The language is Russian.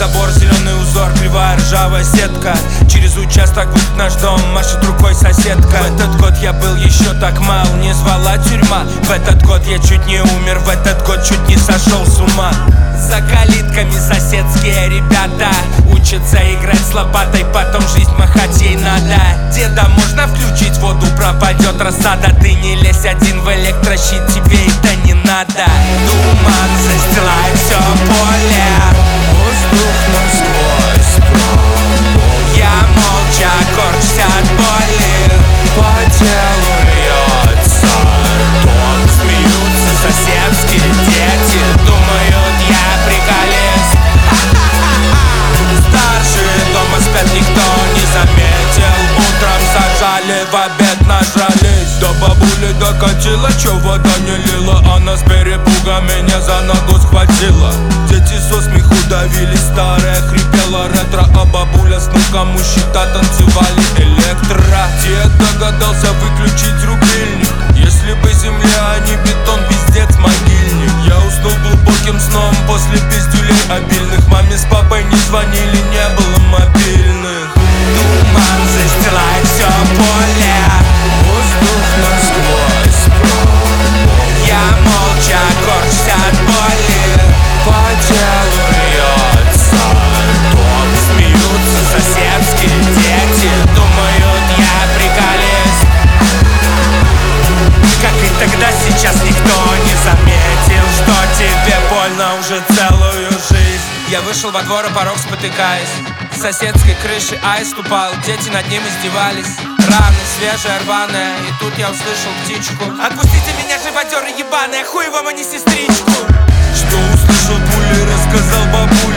забор, зеленый узор, кривая ржавая сетка. Через участок будет наш дом, машет рукой соседка. В этот год я был еще так мал, не звала тюрьма. В этот год я чуть не умер, в этот год чуть не сошел с ума. За калитками соседские ребята учатся играть с лопатой, потом жизнь махать ей надо. Деда, можно включить воду, пропадет рассада. Ты не лезь один в электрощит, тебе это не надо. Туман застилает все поле, воздух насквозь промок. Я молча корчусь от боли, по телу льется ток. Смеются соседские дети, думают, я приколист. Старшие дома спят, никто не заметил. Утром сажали, в обед нажрались. До бабули докатила, чё вода не лила. Она с перепуга меня за ногу схватила. Дети со смеху давились, старая хрипела ретро. А бабуля с внуком у щита танцевали электро. Дед догадался выключить рубильник. Если бы земля, а не бетон, пиздец могильник. Я уснул глубоким сном после пиздюлей обильных. Маме с папой не звонили, не было мобильных. Туман застилает все поле, воздух насквозь промок. Я молча корчусь от боли, по телу льется ток. Смеются соседские дети, думают, я приколист. Как и тогда, сейчас никто не заметил, что тебе больно уже целую жизнь. Я вышел во двор, а порог спотыкаясь. С соседской крыши аист упал, дети над ним издевались. Раны свежая, рваная, и тут я услышал птичку. Отпустите меня, живодеры ебаные, хуй вам, а не сестричку. Что услышал пули, рассказал бабуле.